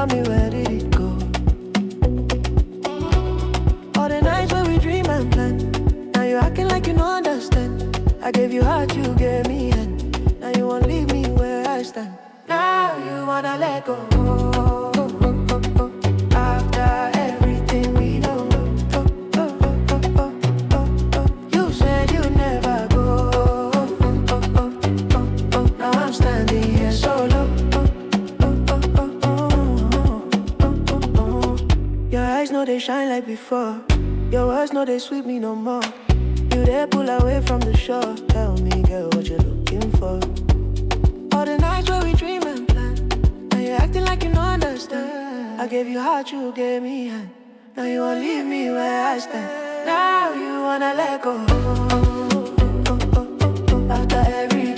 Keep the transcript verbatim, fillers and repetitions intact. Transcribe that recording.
tell me where did it go? All the nights where we dream and plan. Now you acting like you don't understand. I gave you heart, you gave me hand. Now you won't leave me where I stand. Now you wanna let go. After everything we know. You said you'd never go. Now I'm standing here solo. Your eyes know they shine like before. Your words know they sweep me no more. You there pull away from the shore. Tell me, girl, what you're looking for. All the nights where we dream and plan. Now you're acting like you don't understand. I gave you heart, you gave me hand. Now you won't leave me where I stand. Now you wanna let go. After every